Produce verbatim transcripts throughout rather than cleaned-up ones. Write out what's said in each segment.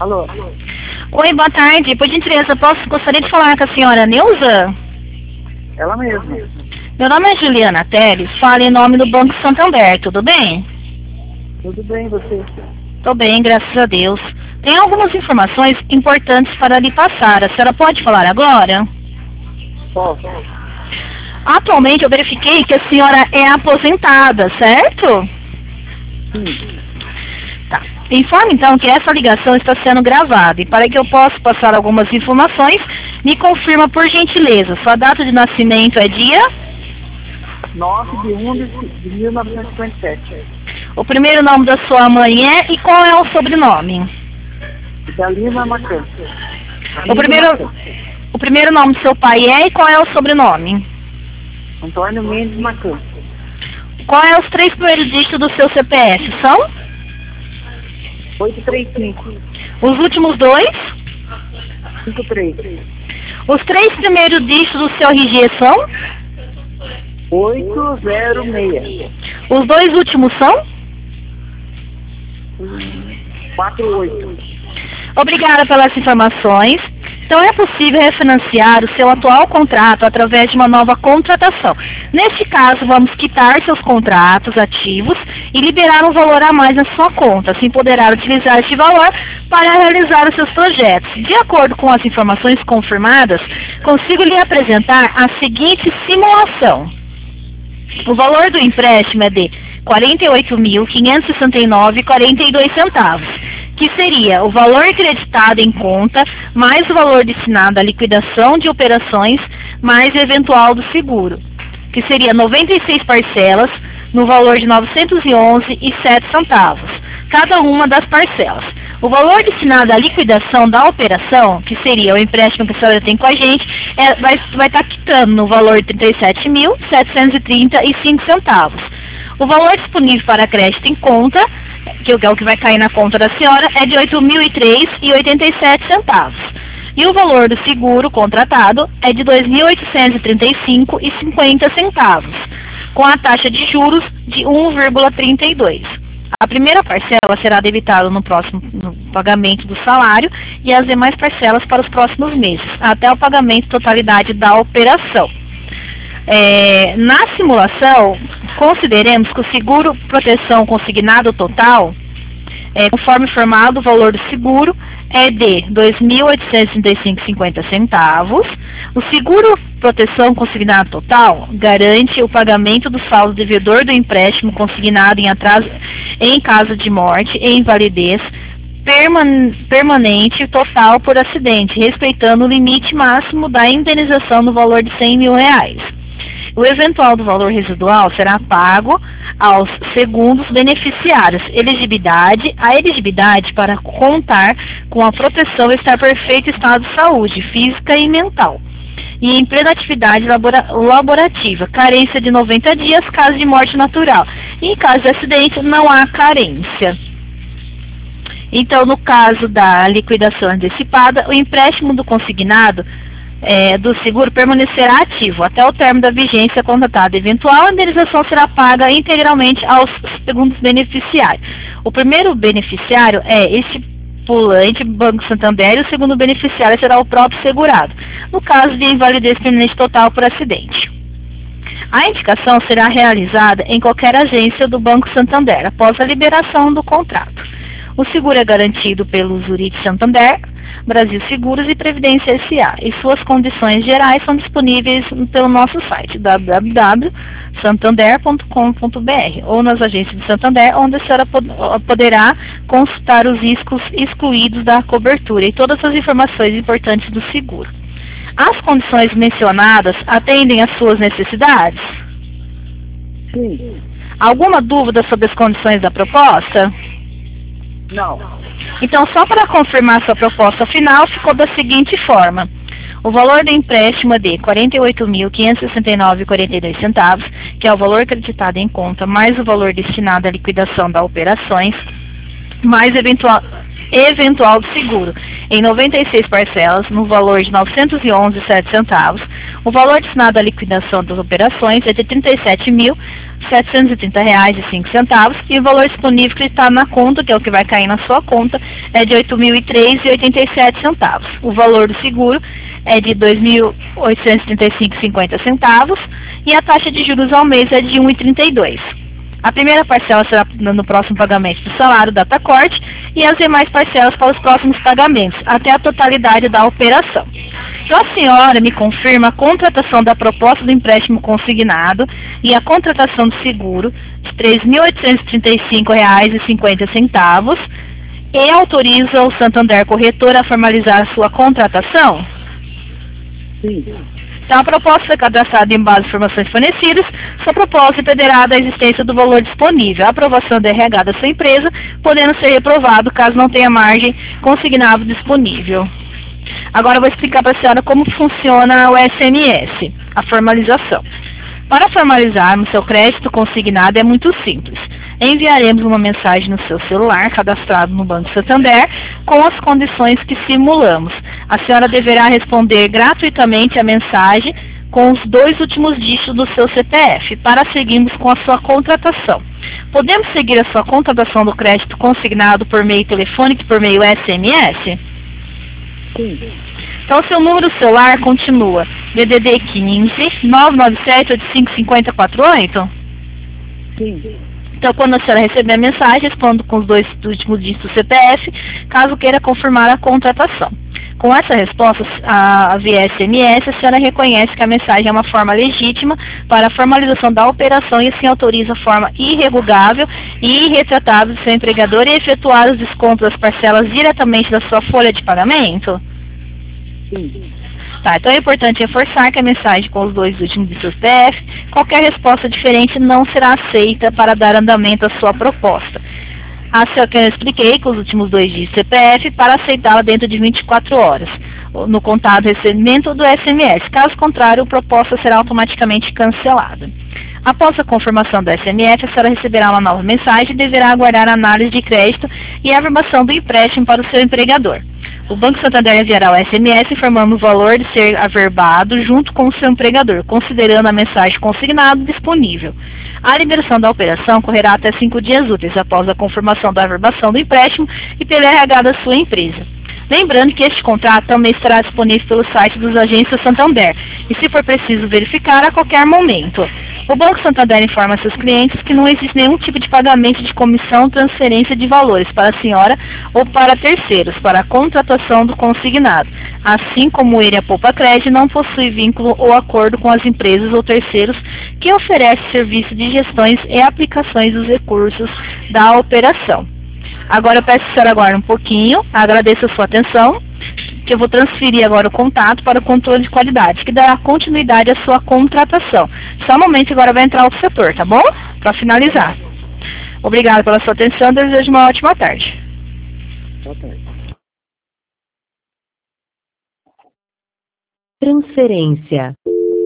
Alô? Oi, boa tarde. Por gentileza, posso, gostaria de falar com a senhora Neuza? Ela mesma. Meu nome é Juliana Teles, falo em nome do Banco Santander, tudo bem? Tudo bem, você? Tô bem, graças a Deus. Tem algumas informações importantes para lhe passar. A senhora pode falar agora? Posso. Atualmente eu verifiquei que a senhora é aposentada, certo? Sim. Tá. Informe então que essa ligação está sendo gravada e para que eu possa passar algumas informações, me confirma por gentileza. Sua data de nascimento é dia? nove de um de mil novecentos e cinquenta e sete. O primeiro nome da sua mãe é e qual é o sobrenome? Dalina Macan. O primeiro, o primeiro nome do seu pai é e qual é o sobrenome? Antônio Mendes Macan. Qual é os três primeiros dígitos do seu C P F? São? oito três cinco. Os últimos dois? cinco três. Os três primeiros dígitos do seu R G são? oito zero seis. Os dois últimos são? quatro oito. Obrigada pelas informações. Então é possível refinanciar o seu atual contrato através de uma nova contratação. Neste caso, vamos quitar seus contratos ativos e liberar um valor a mais na sua conta. Assim poderá utilizar este valor para realizar os seus projetos. De acordo com as informações confirmadas, consigo lhe apresentar a seguinte simulação. O valor do empréstimo é de quarenta e oito mil, quinhentos e sessenta e nove reais e quarenta e dois centavos, que seria o valor creditado em conta, mais o valor destinado à liquidação de operações, mais o eventual do seguro, que seria noventa e seis parcelas, no valor de novecentos e onze reais e sete centavos, cada uma das parcelas. O valor destinado à liquidação da operação, que seria o empréstimo que a senhora tem com a gente, é, vai vai estar quitando no valor de trinta e sete mil, setecentos e trinta e cinco centavos. O valor disponível para crédito em conta, que é o que vai cair na conta da senhora, é de oito mil e três reais e oitenta e sete centavos. E o valor do seguro contratado é de dois mil oitocentos e trinta e cinco reais e cinquenta centavos, com a taxa de juros de um vírgula trinta e dois. A primeira parcela será debitada no próximo no pagamento do salário e as demais parcelas para os próximos meses, até o pagamento totalidade da operação. É, na simulação, consideremos que o seguro proteção consignado total, é, conforme informado, o valor do seguro é de dois mil oitocentos e trinta e cinco reais e cinquenta centavos. O seguro proteção consignado total garante o pagamento do saldo devedor do empréstimo consignado em atraso em caso de morte e invalidez perman permanente total por acidente, respeitando o limite máximo da indenização no valor de cem mil reais. O eventual do valor residual será pago aos segundos beneficiários. Elegibilidade, a elegibilidade para contar com a proteção estar em perfeito estado de saúde, física e mental. E em plena atividade labora laborativa, carência de noventa dias, caso de morte natural. E em caso de acidente, não há carência. Então, no caso da liquidação antecipada, o empréstimo do consignado É, do seguro permanecerá ativo até o término da vigência contratada. Eventual indenização será paga integralmente aos segundos beneficiários. O primeiro beneficiário é estipulante Banco Santander e o segundo beneficiário será o próprio segurado, no caso de invalidez permanente total por acidente. A indicação será realizada em qualquer agência do Banco Santander após a liberação do contrato. O seguro é garantido pelo Zurich Santander, Brasil Seguros e Previdência S A e suas condições gerais são disponíveis pelo nosso site w w w ponto santander ponto com ponto b r ou nas agências de Santander, onde a senhora pod poderá consultar os riscos excluídos da cobertura e todas as informações importantes do seguro. As condições mencionadas atendem às suas necessidades? Sim. Alguma dúvida sobre as condições da proposta? Não. Então, só para confirmar sua proposta final, ficou da seguinte forma. O valor do empréstimo é de quarenta e oito mil, quinhentos e sessenta e nove reais e quarenta e dois centavos, que é o valor acreditado em conta, mais o valor destinado à liquidação das operações, mais eventual, eventual do seguro, em noventa e seis parcelas, no valor de novecentos e onze reais e sete centavos. O valor destinado à liquidação das operações é de trinta e sete mil, setecentos e trinta reais e cinco centavos, e o valor disponível que está na conta, que é o que vai cair na sua conta, é de oito mil e três reais e oitenta e sete centavos. O valor do seguro é de dois mil oitocentos e trinta e cinco reais e cinquenta centavos, e a taxa de juros ao mês é de um vírgula trinta e dois. A primeira parcela será no próximo pagamento do salário, data corte, e as demais parcelas para os próximos pagamentos, até a totalidade da operação. Então, a senhora me confirma a contratação da proposta do empréstimo consignado e a contratação do seguro de três mil oitocentos e trinta e cinco reais e cinquenta centavos e autoriza o Santander Corretora a formalizar a sua contratação? Sim. Então, a proposta foi cadastrada em base às informações fornecidas. Sua proposta impedirá da existência do valor disponível. A aprovação do R H da sua empresa, podendo ser reprovado caso não tenha margem consignável disponível. Agora eu vou explicar para a senhora como funciona o S M S, a formalização. Para formalizarmos seu crédito consignado é muito simples. Enviaremos uma mensagem no seu celular, cadastrado no Banco Santander, com as condições que simulamos. A senhora deverá responder gratuitamente a mensagem com os dois últimos dígitos do seu C P F, para seguirmos com a sua contratação. Podemos seguir a sua contratação do crédito consignado por meio telefônico e por meio S M S? Sim. Então, seu número celular continua D D D quinze, nove nove sete, oito cinco cinco zero quatro oito? Sim. Então, quando a senhora receber a mensagem, respondo com os dois últimos dígitos do C P F, caso queira confirmar a contratação. Com essa resposta, a, via S M S, a senhora reconhece que a mensagem é uma forma legítima para a formalização da operação e assim autoriza a forma irrevogável e irretratável do seu empregador e efetuar os descontos das parcelas diretamente da sua folha de pagamento? Sim. Tá, então é importante reforçar que a mensagem com os dois últimos de seu C P F, qualquer resposta diferente não será aceita para dar andamento à sua proposta. A senhora que eu expliquei com os últimos dois dígitos do C P F para aceitá-la dentro de vinte e quatro horas, no contado recebimento do S M S. Caso contrário, a proposta será automaticamente cancelada. Após a confirmação do S M S, a senhora receberá uma nova mensagem e deverá aguardar a análise de crédito e a afirmação do empréstimo para o seu empregador. O Banco Santander enviará o S M S informando o valor de ser averbado junto com o seu empregador, considerando a mensagem consignada disponível. A liberação da operação correrá até cinco dias úteis após a confirmação da averbação do empréstimo e pelo R H da sua empresa. Lembrando que este contrato também estará disponível pelo site dos agências Santander e, se for preciso verificar, a qualquer momento. O Banco Santander informa seus clientes que não existe nenhum tipo de pagamento de comissão ou transferência de valores para a senhora ou para terceiros para a contratação do consignado, assim como ele, a Poupa Crédito, não possui vínculo ou acordo com as empresas ou terceiros que oferecem serviço de gestões e aplicações dos recursos da operação. Agora eu peço que a senhora aguarde um pouquinho, agradeço a sua atenção, que eu vou transferir agora o contato para o controle de qualidade, que dará continuidade à sua contratação. Só um momento, agora vai entrar outro setor, tá bom? Para finalizar. Obrigada pela sua atenção, desejo uma ótima tarde. Boa tarde. Transferência.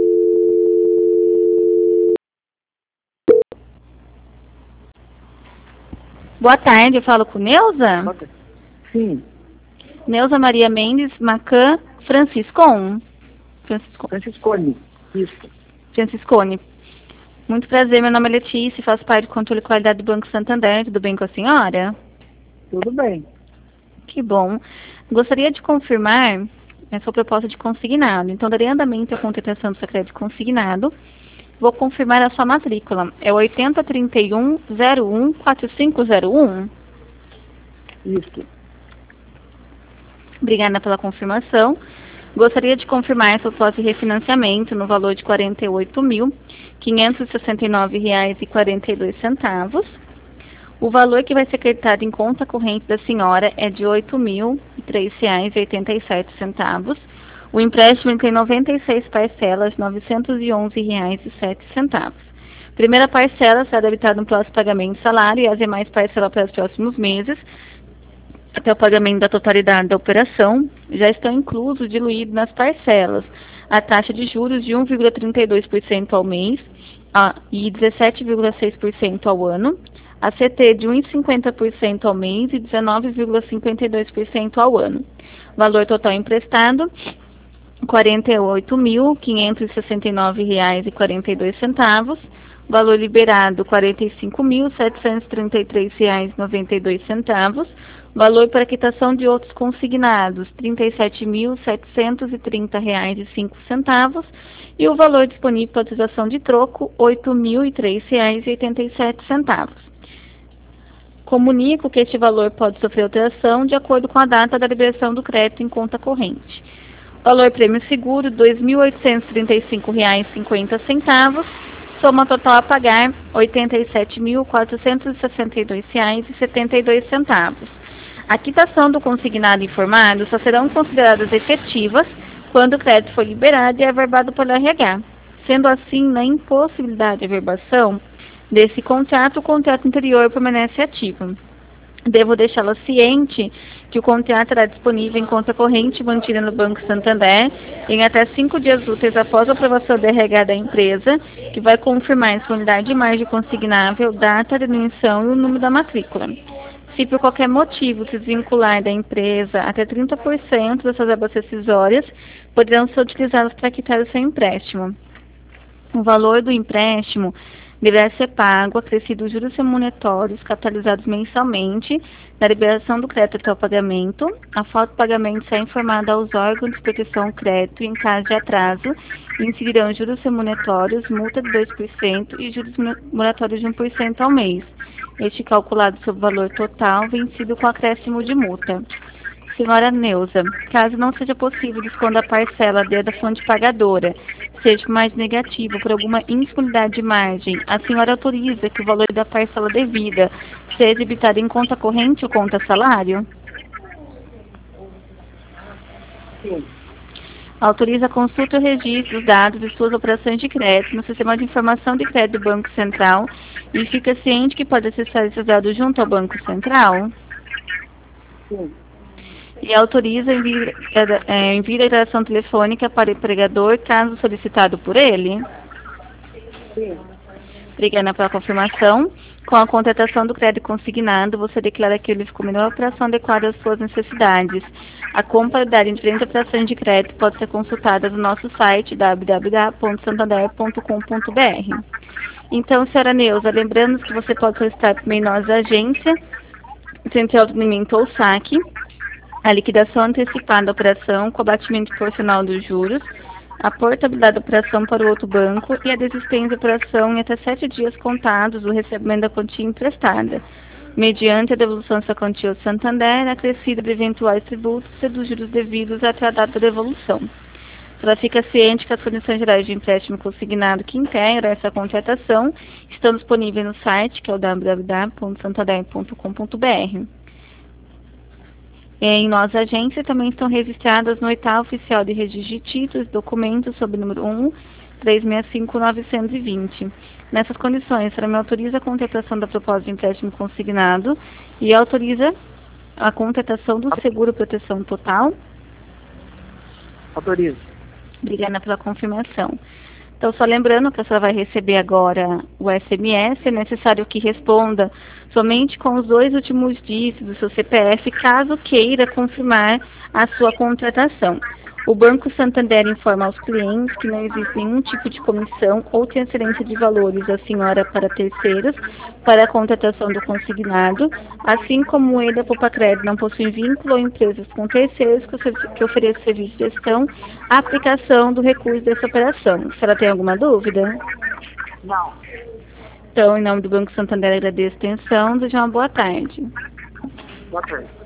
Boa tarde, eu falo com Neuza? Boa tarde. Sim. Neuza Maria Mendes, Macan, Franciscon. Francisco. Franciscone. Isso. Franciscone. Muito prazer, meu nome é Letícia, faço parte do controle de qualidade do Banco Santander. Tudo bem com a senhora? Tudo bem. Que bom. Gostaria de confirmar a sua proposta de consignado. Então, darei andamento à contratação do seu crédito consignado. Vou confirmar a sua matrícula. É oitenta, trinta e um, zero um, quatro cinco zero um? Isso. Obrigada pela confirmação. Gostaria de confirmar sua proposta de refinanciamento no valor de quarenta e oito mil, quinhentos e sessenta e nove reais e quarenta e dois centavos. O valor que vai ser creditado em conta corrente da senhora é de oito mil e três reais e oitenta e sete centavos. O empréstimo tem noventa e seis parcelas, novecentos e onze reais e sete centavos. Primeira parcela será debitada no próximo pagamento de salário e as demais parcelas para os próximos meses, até o pagamento da totalidade da operação. Já estão inclusos, diluídos nas parcelas, a taxa de juros de um vírgula trinta e dois por cento ao mês a, e dezessete vírgula seis por cento ao ano, a C T de um vírgula cinquenta por cento ao mês e dezenove vírgula cinquenta e dois por cento ao ano. Valor total emprestado, quarenta e oito mil, quinhentos e sessenta e nove reais e quarenta e dois centavos. Valor liberado, quarenta e cinco mil, setecentos e trinta e três reais e noventa e dois centavos. Valor para quitação de outros consignados, trinta e sete mil, setecentos e trinta reais e cinco centavos. E o valor disponível para utilização de troco, oito mil e três reais e oitenta e sete centavos. Comunico que este valor pode sofrer alteração de acordo com a data da liberação do crédito em conta corrente. Valor prêmio seguro, dois mil oitocentos e trinta e cinco reais e cinquenta centavos. Soma total a pagar, oitenta e sete mil, quatrocentos e sessenta e dois reais e setenta e dois centavos. A quitação do consignado informado só serão consideradas efetivas quando o crédito for liberado e averbado pelo R H. Sendo assim, na impossibilidade de averbação desse contrato, o contrato anterior permanece ativo. Devo deixá-la ciente que o contrato será disponível em conta corrente mantida no Banco Santander em até cinco dias úteis após a aprovação do R H da empresa, que vai confirmar a disponibilidade de margem consignável, data de emissão e o número da matrícula. Se por qualquer motivo se desvincular da empresa, até trinta por cento dessas verbas rescisórias poderão ser utilizadas para quitar o seu empréstimo. O valor do empréstimo deverá ser pago, acrescido os juros remuneratórios capitalizados mensalmente da liberação do crédito até o pagamento. A falta de pagamento será informada aos órgãos de proteção ao crédito e, em caso de atraso, incidirão juros remuneratórios, multa de dois por cento e juros moratórios de um por cento ao mês. Este calculado sobre o valor total, vencido com acréscimo de multa. Senhora Neuza, caso não seja possível descontar a parcela da fonte pagadora, seja mais negativo por alguma indisponibilidade de margem, a senhora autoriza que o valor da parcela devida seja debitado em conta corrente ou conta salário? Sim. Autoriza a consulta e o registro dos dados de suas operações de crédito no sistema de informação de crédito do Banco Central e fica ciente que pode acessar esses dados junto ao Banco Central? Sim. E autoriza envio, é, envio da interação telefônica para o empregador, caso solicitado por ele? Sim. Obrigada pela confirmação. Com a contratação do crédito consignado, você declara que ele combinou a operação adequada às suas necessidades. A comparabilidade em diferentes operações de crédito pode ser consultada no nosso site w w w ponto santander ponto com ponto b r. Então, senhora Neuza, lembrando que você pode solicitar por meio da nossa agência, Central de Atendimento ou saque, a liquidação antecipada da operação com abatimento proporcional dos juros, a portabilidade da operação para o outro banco e a desistência da operação em até sete dias contados do recebimento da quantia emprestada, mediante a devolução dessa quantia ao Santander, acrescida de eventuais tributos e dos juros devidos até a data da devolução. Ela fica ciente que as condições gerais de empréstimo consignado que integram essa contratação estão disponíveis no site, que é o w w w ponto santander ponto com ponto b r. Em nossa agência também estão registradas no oitavo oficial de registro de títulos e documentos sob o número um três seis cinco nove dois zero. Nessas condições, ela me autoriza a contratação da proposta de empréstimo consignado e autoriza a contratação do seguro proteção total. Autorizo. Obrigada pela confirmação. Então, só lembrando que a senhora vai receber agora o S M S, é necessário que responda somente com os dois últimos dígitos do seu C P F, caso queira confirmar a sua contratação. O Banco Santander informa aos clientes que não existe nenhum tipo de comissão ou transferência de valores da senhora para terceiros para a contratação do consignado, assim como ele, a Poupa Crédito, não possui vínculo ou empresas com terceiros que ofereçam serviço de gestão, a aplicação do recurso dessa operação. A senhora tem alguma dúvida? Não. Então, em nome do Banco Santander, agradeço a atenção. Desejo uma boa tarde. Boa tarde.